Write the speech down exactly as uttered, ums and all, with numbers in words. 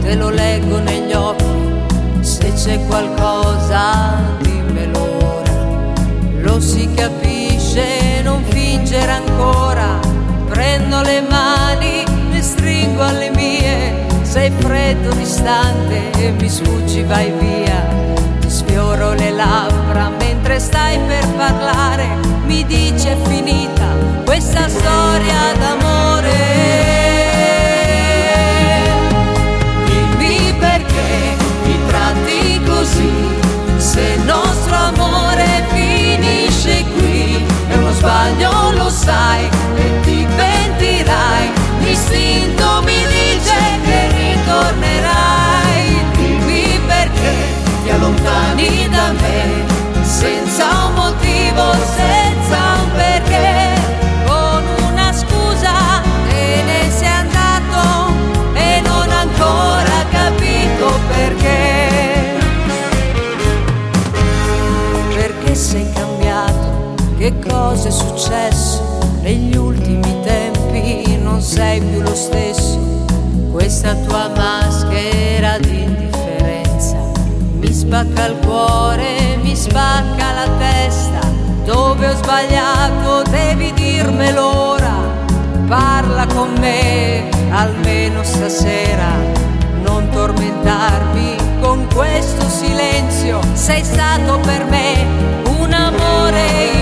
te lo leggo negli occhi, se c'è qualcosa dimmelo ora, lo si capisce, non fingere ancora, prendo le mani, le stringo alle mie, sei freddo, distante e mi sfuggi, vai via, ti sfioro le labbra mentre stai per parlare, mi dici è finita questa storia d'amore. Dimmi perché mi tratti così, se il nostro amore finisce qui, è uno sbaglio lo sai e ti pentirai, l'istinto mi dice che ritornerai. Dimmi perché ti allontani da me, senza un motivo, senza un perché, con una scusa te ne sei andato e non ho ancora capito perché. Perché sei cambiato, che cosa è successo negli ultimi tempi, non sei più lo stesso, questa tua maschera di indifferenza mi spacca il cuore, mi spacca la testa, dove ho sbagliato devi dirmelo ora, parla con me almeno stasera, non tormentarmi con questo silenzio, sei stato per me un amore